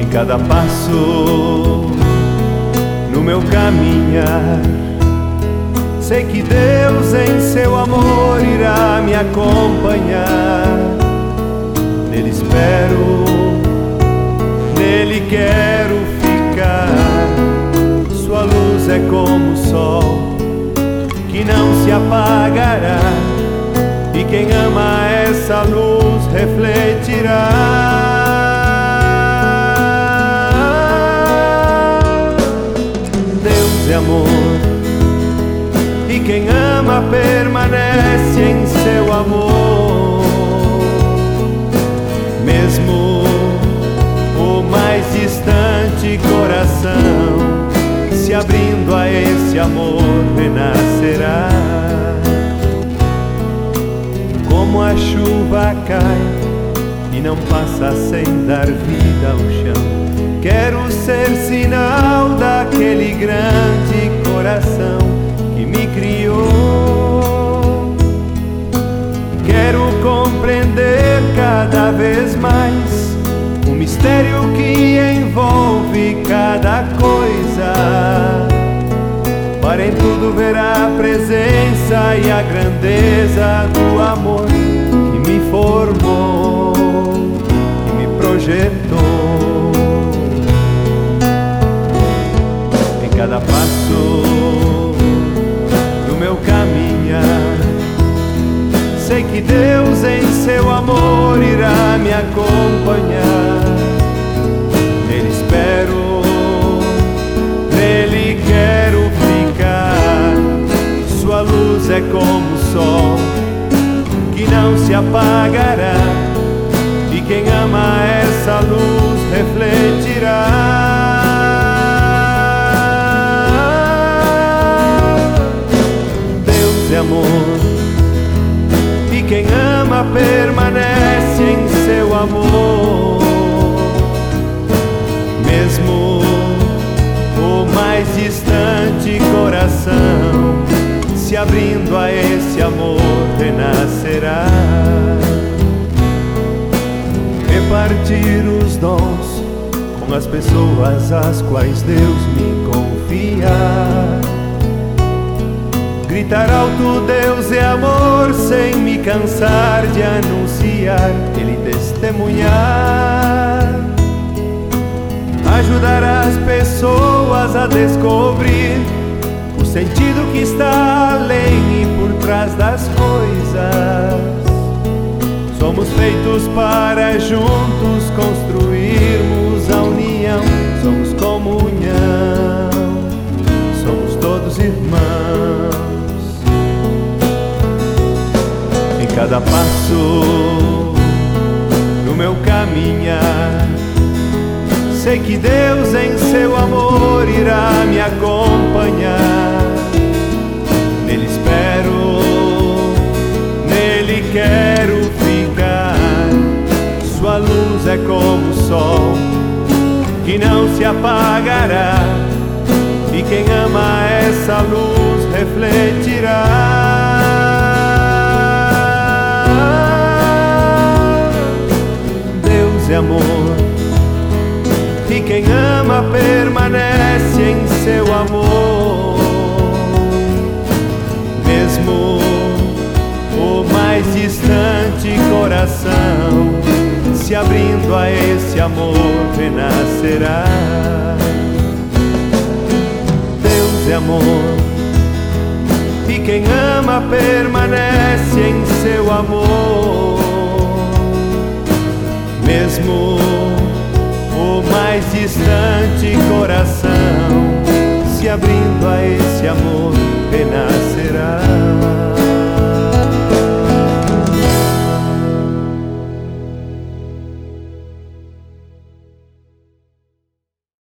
cada passo no meu caminhar. Sei que Deus em seu amor irá me acompanhar. Nele espero, nele quero ficar. Sua luz é como o sol que não se apagará, e quem ama essa luz refletirá. Deus é amor, e quem ama permanece em seu amor. Mesmo o mais distante coração, se abrindo a esse amor, renascerá. Como a chuva cai e não passa sem dar vida ao chão, quero ser sinal daquele grande coração que me criou. Quero compreender cada vez mais o mistério que envolve cada coisa, para em tudo ver a presença e a grandeza do amor que me formou, que me projetou. Em cada passo do meu caminhar, sei que Deus em seu amor irá me acompanhar. Nele espero, nele quero ficar. Sua luz é como o sol que não se apagará, e quem ama essa luz refletirá. Deus é amor, e quem ama permanece em seu amor. Mesmo o mais distante coração, se abrindo a esse amor, renascerá. Repartir os dons com as pessoas às quais Deus me confia. Gritar alto, Deus é amor, sem me cansar de anunciar, Ele testemunhar. Ajudar as pessoas a descobrir o sentido que está além e por trás das coisas. Somos feitos para juntos construirmos a união. Somos comunhão, somos todos irmãos. Em cada passo no meu caminhar, sei que Deus em seu amor irá me acompanhar. Nele espero, nele quero ficar. Sua luz é como o sol que não se apagará, e quem ama essa luz refletirá. Deus é amor, e quem ama permanece em seu amor. Mesmo o mais distante coração, se abrindo a esse amor, renascerá. Deus é amor, e quem ama permanece em seu amor. Mesmo o mais distante coração, se abrindo a esse amor, renascerá.